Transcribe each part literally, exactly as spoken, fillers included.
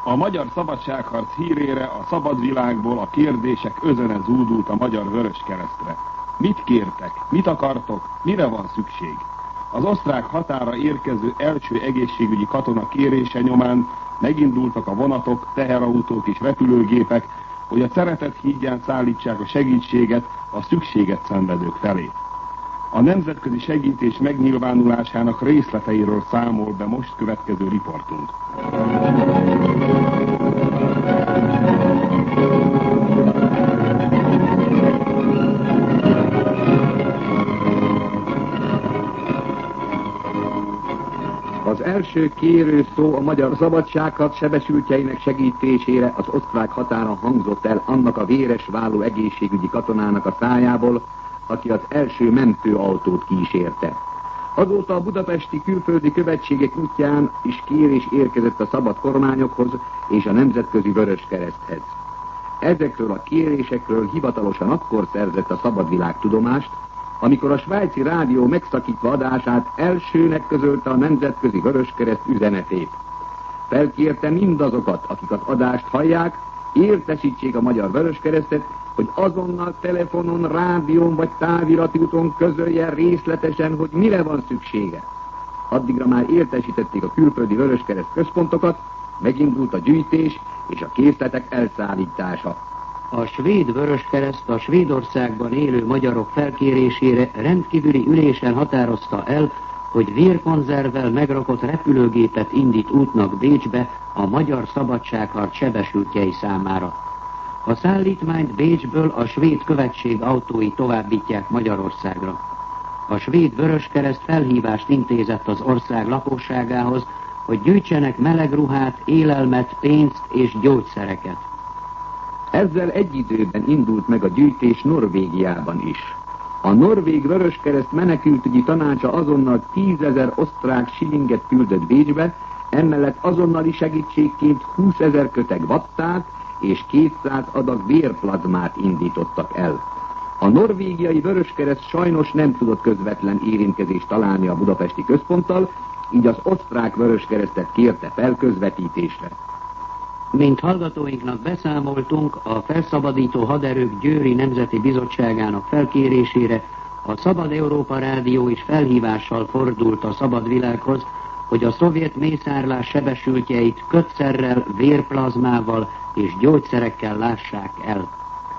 A magyar szabadságharc hírére a szabad világból a kérdések özöne zúdult a Magyar Vöröskeresztre. Mit kértek? Mit akartok? Mire van szükség? Az osztrák határa érkező első egészségügyi katona kérése nyomán megindultak a vonatok, teherautók és repülőgépek, hogy a Szeretet hídján szállítsák a segítséget a szükséget szenvedők felé. A nemzetközi segítés megnyilvánulásának részleteiről számol be most következő riportunk. Az első kérő szó a magyar szabadságharc sebesültjeinek segítésére az osztrák határon hangzott el annak a véres válló egészségügyi katonának a szájából, aki az első mentőautót kísérte. Azóta a budapesti külföldi követségek útján is kérés érkezett a szabad kormányokhoz és a Nemzetközi Vöröskereszthez. Ezekről a kérésekről hivatalosan akkor szerzett a szabad világ tudomást, amikor a svájci rádió megszakítva adását elsőnek közölte a Nemzetközi Vöröskereszt üzenetét. Felkérte mindazokat, akik az adást hallják, értesítsék a Magyar Vöröskeresztet, hogy azonnal telefonon, rádión vagy távirati úton közölje részletesen, hogy mire van szüksége. Addigra már értesítették a külföldi Vöröskereszt központokat, megindult a gyűjtés és a készletek elszállítása. A svéd Vöröskereszt a Svédországban élő magyarok felkérésére rendkívüli ülésen határozta el, hogy vérkonzervvel megrakott repülőgépet indít útnak Bécsbe a magyar szabadságharc sebesültjei számára. A szállítmányt Bécsből a svéd követség autói továbbítják Magyarországra. A svéd Vöröskereszt felhívást intézett az ország lakosságához, hogy gyűjtsenek meleg ruhát, élelmet, pénzt és gyógyszereket. Ezzel egy időben indult meg a gyűjtés Norvégiában is. A norvég Vöröskereszt menekültügyi tanácsa azonnal tízezer osztrák silinget küldött Bécsbe, emellett azonnali segítségként húszezer köteg vattát és kétszáz adag vérplazmát indítottak el. A norvégiai Vöröskereszt sajnos nem tudott közvetlen érintkezést találni a budapesti központtal, így az osztrák Vöröskeresztet kérte fel közvetítésre. Mint hallgatóinknak beszámoltunk, a felszabadító haderők Győri Nemzeti Bizottságának felkérésére a Szabad Európa Rádió is felhívással fordult a szabad világhoz, hogy a szovjet mészárlás sebesültjeit kötszerrel, vérplazmával és gyógyszerekkel lássák el.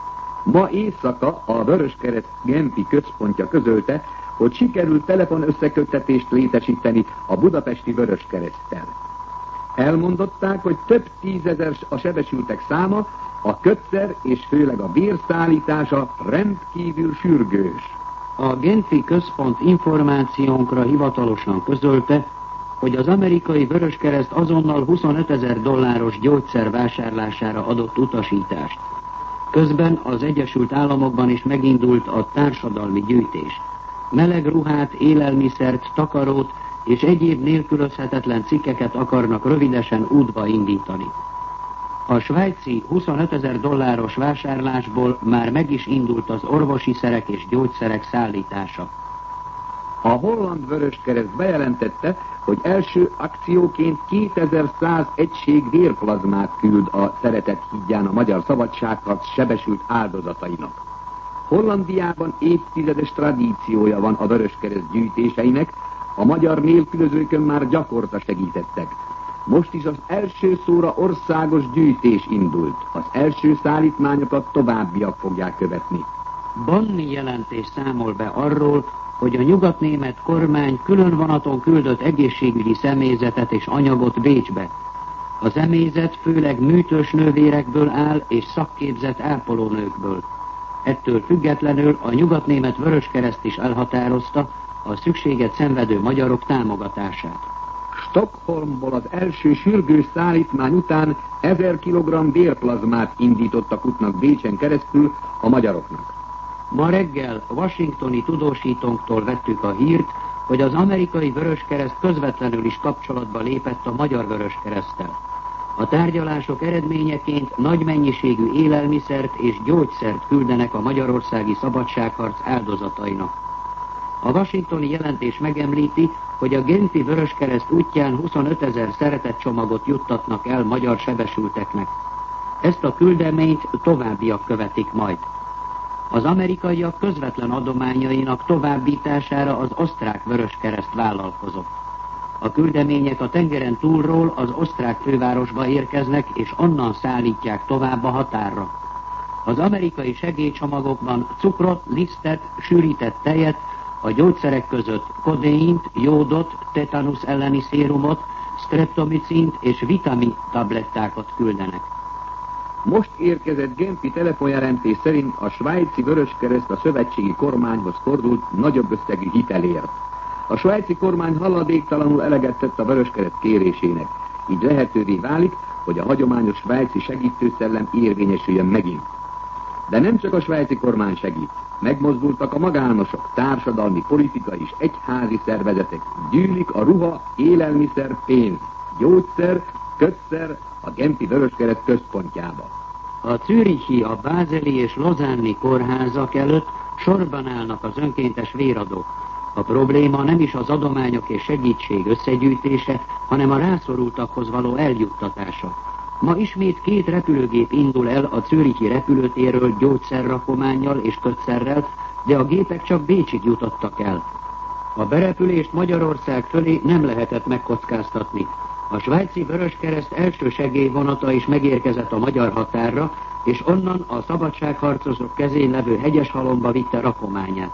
Ma éjszaka a Vöröskereszt Genfi központja közölte, hogy sikerült telefonösszeköttetést létesíteni a budapesti Vöröskereszttel. Elmondották, hogy több tízezer a sebesültek száma, a kötszer és főleg a vérszállítása rendkívül sürgős. A Genfi központ információnkra hivatalosan közölte, hogy az amerikai Vöröskereszt azonnal huszonötezer dolláros gyógyszer vásárlására adott utasítást. Közben az Egyesült Államokban is megindult a társadalmi gyűjtés. Meleg ruhát, élelmiszert, takarót és egyéb nélkülözhetetlen cikkeket akarnak rövidesen útba indítani. A svájci huszonötezer dolláros vásárlásból már meg is indult az orvosi szerek és gyógyszerek szállítása. A holland Vöröskereszt bejelentette, hogy első akcióként kétezer-száz egység vérplazmát küld a Szeretet hídján a magyar szabadságharc sebesült áldozatainak. Hollandiában évtizedes tradíciója van a Vöröskereszt gyűjtéseinek, a magyar nélkülözőkön már gyakorta segítettek. Most is az első szóra országos gyűjtés indult. Az első szállítmányokat továbbiak fogják követni. Banni jelentés számol be arról, hogy a nyugatnémet kormány külön vonaton küldött egészségügyi személyzetet és anyagot Bécsbe. A személyzet főleg műtős nővérekből áll és szakképzett ápolónőkből. Ettől függetlenül a nyugatnémet Vöröskereszt is elhatározta a szükséget szenvedő magyarok támogatását. Stockholmból az első sürgős szállítmány után ezer kilogramm vérplazmát indítottak útnak Bécsen keresztül a magyaroknak. Ma reggel washingtoni tudósítónktól vettük a hírt, hogy az amerikai Vöröskereszt közvetlenül is kapcsolatba lépett a magyar Vöröskereszttel. A tárgyalások eredményeként nagy mennyiségű élelmiszert és gyógyszert küldenek a magyarországi szabadságharc áldozatainak. A washingtoni jelentés megemlíti, hogy a genfi Vöröskereszt útján huszonötezer szeretetcsomagot juttatnak el magyar sebesülteknek. Ezt a küldeményt továbbiak követik majd. Az amerikaiak közvetlen adományainak továbbítására az osztrák Vöröskereszt vállalkozott. A küldemények a tengeren túlról az osztrák fővárosba érkeznek, és onnan szállítják tovább a határra. Az amerikai segélycsomagokban cukrot, lisztet, sűrített tejet, a gyógyszerek között kodeint, jódot, tetanusz elleni szérumot, streptomicint és vitamin tablettákat küldenek. Most érkezett genfi telefonjelentés szerint a svájci Vöröskereszt a szövetségi kormányhoz fordult nagyobb összegű hitelért. A svájci kormány haladéktalanul eleget tett a Vöröskereszt kérésének, így lehetővé válik, hogy a hagyományos svájci segítőszellem érvényesüljön megint. De nem csak a svájci kormány segít. Megmozdultak a magánosok, társadalmi, politikai és egyházi szervezetek. Gyűlik a ruha, élelmiszer, pénz, gyógyszer, kötszer a genfi Vöröskereszt központjába. A zürichi, a bázeli és lozánni kórházak előtt sorban állnak az önkéntes véradók. A probléma nem is az adományok és segítség összegyűjtése, hanem a rászorultakhoz való eljuttatása. Ma ismét két repülőgép indul el a zürichi repülőtérről gyógyszerrakománnyal és kötszerrel, de a gépek csak Bécsig jutottak el. A berepülést Magyarország fölé nem lehetett megkockáztatni. A svájci Vöröskereszt első segélyvonata is megérkezett a magyar határra, és onnan a szabadságharcosok kezén levő Hegyeshalomba vitte rakományát.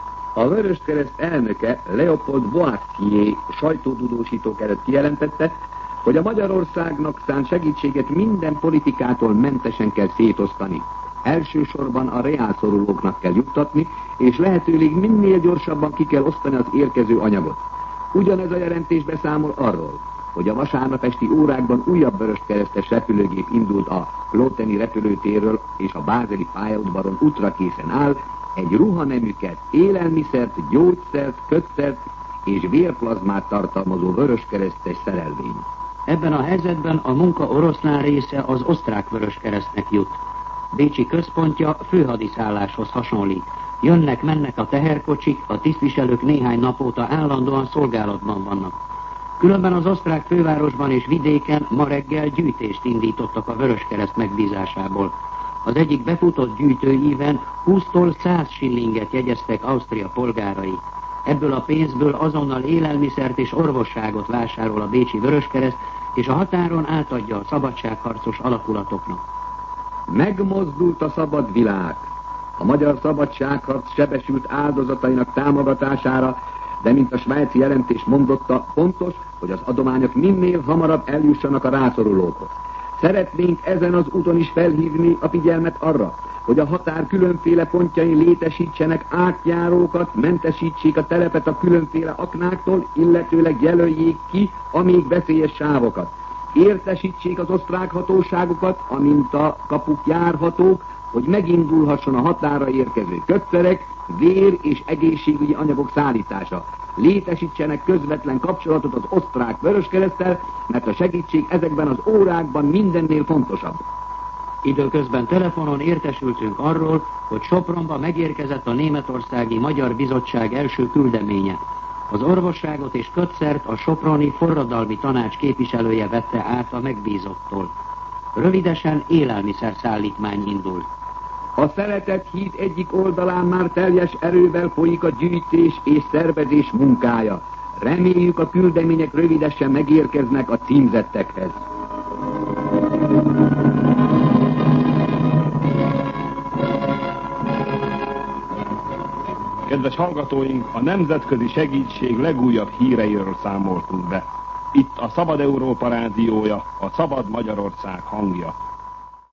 A Vöröskereszt elnöke Leopold Boissier sajtótudósítók előtt kijelentette, hogy a Magyarországnak szánt segítséget minden politikától mentesen kell szétosztani. Elsősorban a reálszorulóknak kell juttatni, és lehetőleg minél gyorsabban ki kell osztani az érkező anyagot. Ugyanez a jelentés beszámol arról, hogy a vasárnap esti órákban újabb Vöröskeresztes repülőgép indult a Loteni repülőtérről, és a bázeli pályaudvaron útra készen áll, egy ruhaneműket, élelmiszert, gyógyszert, kötszert és vérplazmát tartalmazó Vöröskeresztes szerelvény. Ebben a helyzetben a munka oroszlán része az osztrák Vöröskeresztnek jut. Bécsi központja főhadiszálláshoz hasonlít. Jönnek-mennek a teherkocsik, a tisztviselők néhány nap óta állandóan szolgálatban vannak. Különben az osztrák fővárosban és vidéken ma reggel gyűjtést indítottak a Vöröskereszt megbízásából. Az egyik befutott gyűjtőíven húsztól száz sillinget jegyeztek Ausztria polgárai. Ebből a pénzből azonnal élelmiszert és orvosságot vásárol a bécsi Vöröskereszt, és a határon átadja a szabadságharcos alakulatoknak. Megmozdult a szabad világ. A magyar szabadságharc sebesült áldozatainak támogatására, de mint a svájci jelentés mondotta, fontos, hogy az adományok minél hamarabb eljussanak a rászorulókhoz. Szeretnénk ezen az úton is felhívni a figyelmet arra, hogy a határ különféle pontjain létesítsenek átjárókat, mentesítsék a telepet a különféle aknáktól, illetőleg jelöljék ki a még veszélyes sávokat. Értesítsék az osztrák hatóságokat, amint a kapuk járhatók, hogy megindulhasson a határra érkező kötszerek, vér és egészségügyi anyagok szállítása. Létesítsenek közvetlen kapcsolatot az osztrák Vöröskereszttel, mert a segítség ezekben az órákban mindennél fontosabb. Időközben telefonon értesültünk arról, hogy Sopronba megérkezett a Németországi Magyar Bizottság első küldeménye. Az orvosságot és kötszert a soproni forradalmi tanács képviselője vette át a megbízottól. Rövidesen élelmiszerszállítmány indult. A Szeretet híd egyik oldalán már teljes erővel folyik a gyűjtés és szervezés munkája. Reméljük, a küldemények rövidesen megérkeznek a címzettekhez. Kedves hallgatóink, a nemzetközi segítség legújabb híreiről számoltunk be. Itt a Szabad Európa rádiója, a Szabad Magyarország hangja.